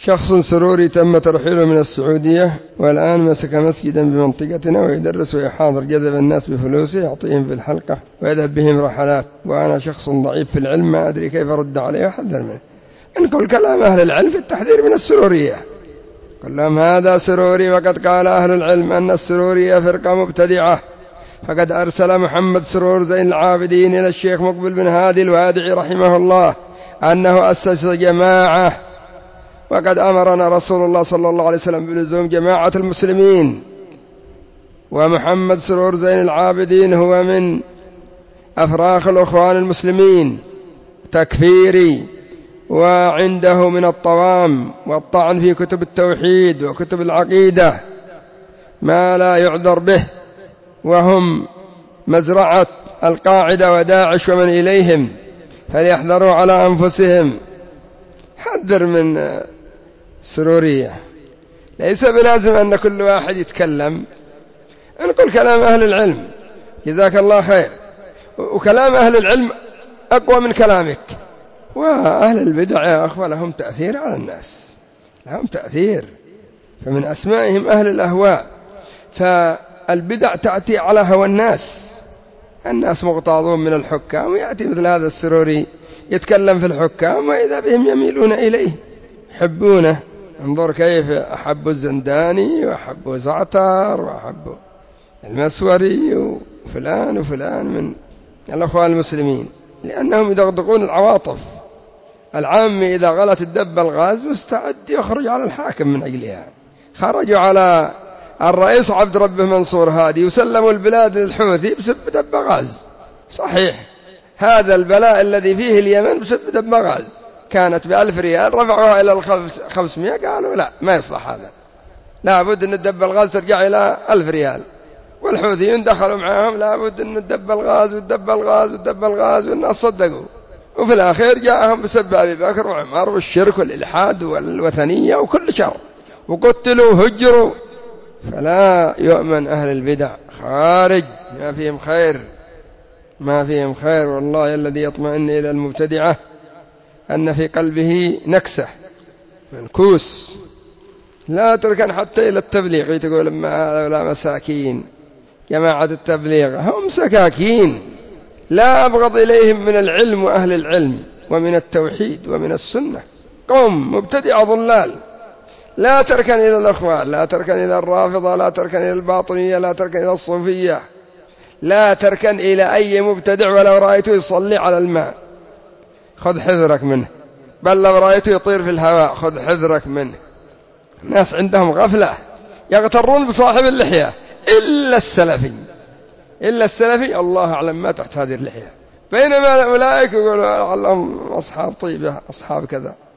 شخص سروري تم ترحيله من السعودية والآن مسك مسجدا بمنطقتنا ويدرس ويحاضر، جذب الناس بفلوسه يعطيهم في الحلقة ويذهب بهم رحلات، وأنا شخص ضعيف في العلم ما أدري كيف أرد عليه وأحذر منه. نقول كلام أهل العلم في التحذير من السرورية، كلام هذا سروري، وقد قال أهل العلم أن السرورية فرقة مبتدعة، فقد أرسل محمد سرور زين العابدين إلى الشيخ مقبل بن هادي الوادعي رحمه الله أنه أسس جماعة، وقد أمرنا رسول الله صلى الله عليه وسلم بلزوم جماعة المسلمين، ومحمد سرور زين العابدين هو من أفراخ الأخوان المسلمين، تكفيري، وعنده من الطوام والطعن في كتب التوحيد وكتب العقيدة ما لا يعذر به، وهم مزرعة القاعدة وداعش ومن إليهم، فليحذروا على أنفسهم. حذر من سرورية، ليس بلازم أن كل واحد يتكلم، نقول كلام أهل العلم جزاك الله خير، وكلام أهل العلم أقوى من كلامك. وأهل البدع يا أخوة لهم تأثير على الناس، لهم تأثير، فمن أسمائهم أهل الأهواء، فالبدع تأتي على هوى الناس مغتاظون من الحكام، ويأتي مثل هذا السروري يتكلم في الحكام وإذا بهم يميلون إليه يحبونه. انظر كيف أحبوا الزنداني وأحبوا زعتر وأحبوا المسوري وفلان وفلان من الأخوان المسلمين، لأنهم يدغدغون العواطف. العامي إذا غلت الدب الغاز مستعد يخرج على الحاكم من أجلها. خرجوا على الرئيس عبد ربه منصور هادي وسلموا البلاد للحوثي بسبب دب غاز. صحيح هذا البلاء الذي فيه اليمن بسبب دب غاز، كانت ب1000 ريال رفعوها إلى 500، قالوا لا ما يصلح هذا، لا بد أن الدب الغاز ترجع إلى 1000 ريال، والحوثيين دخلوا معهم لا بد أن الدب الغاز والدب الغاز والدب الغاز، والناس صدقوا، وفي الأخير جاءهم بسبب أبي بكر وعمر والشرك والإلحاد والوثنية وكل شر، وقتلوا وهجروا. فلا يؤمن أهل البدع، خارج ما فيهم خير، ما فيهم خير. والله الذي يطمئن إلى المبتدعة أن في قلبه نكسة منكوس. لا تركن حتى إلى التبليغ، تقول ما هؤلاء مساكين، جماعة التبليغ هم سكاكين، لا أبغض إليهم من العلم وأهل العلم ومن التوحيد ومن السنة، قوم مبتدع ضلال. لا تركن إلى الأخوان، لا تركن إلى الرافضة، لا تركن إلى الباطنية، لا تركن إلى الصوفية، لا تركن إلى أي مبتدع ولو رأيته يصلي على الماء خذ حذرك منه، بل لو رأيته يطير في الهواء خذ حذرك منه. الناس عندهم غفلة، يغترون بصاحب اللحية، إلا السلفي الله أعلم ما تحت هذه اللحية، بينما أولئك يقولوا لعلهم أصحاب طيبة أصحاب كذا.